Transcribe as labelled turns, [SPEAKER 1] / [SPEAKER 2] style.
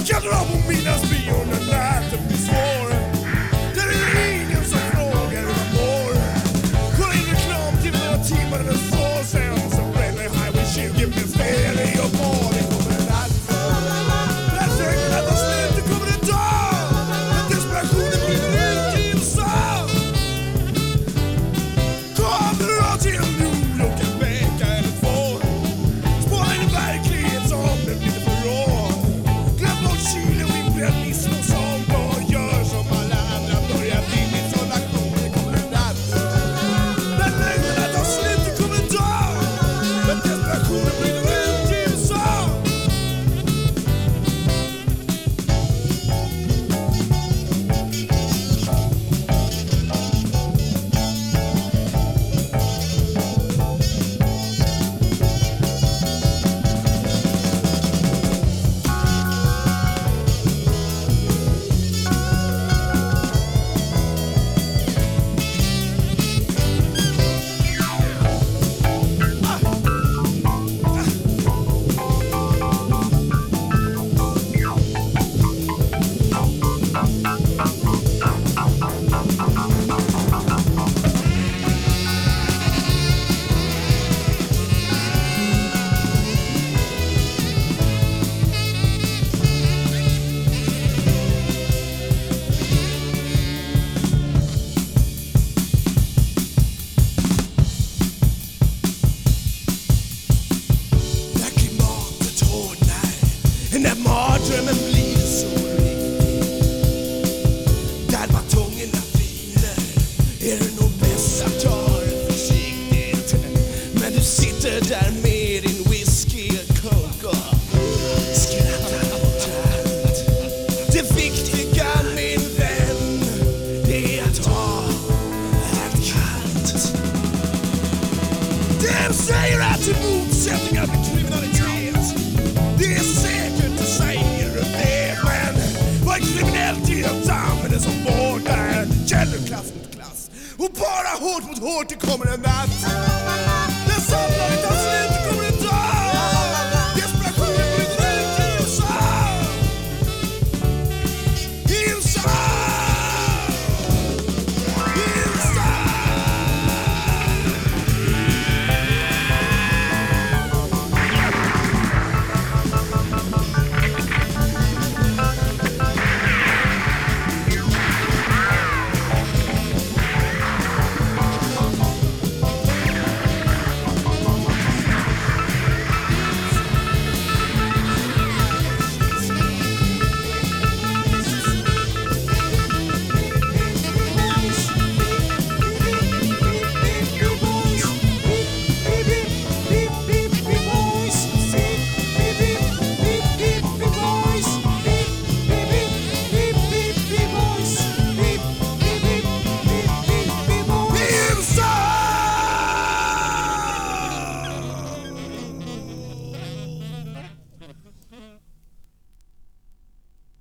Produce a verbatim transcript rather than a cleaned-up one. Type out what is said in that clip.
[SPEAKER 1] kan dra på mina spion när natten blir svår. Där är ingen som frågar hur man mår. Kolla in reklam till några timmar eller så. Sen så bränner Highway tjugo med spel i och på. Det kommer en natt. När sökerna tar slut, det kommer en dag. När desperationen brinner ut i U S A. Kommer du till New York en vecka eller två. Spåra in i verklighet som det blir för rå. Glöm bort Chile och imperialism som då gör som alla andra börjar bli min isolation. Det kommer en natt. När lögnerna tar slut, det kommer en dag. När desperationen brinner ut i U S A. När klimatet hårdnar, när mardrömmen blir så riktig, där batongerna vilar, är det nog bäst att ta det försiktigt. Men du sitter där med din whisky och coke och skrattar åt allt. Det viktiga, min vän, det är att ha det kallt. Den säger att i motsättningar med kriminalitet, det är säkert, det säger du det. Men vad är kriminellt i ett samhälle som vårt är? Källarklass mot klass och bara hårt mot hårt, det kommer en natt.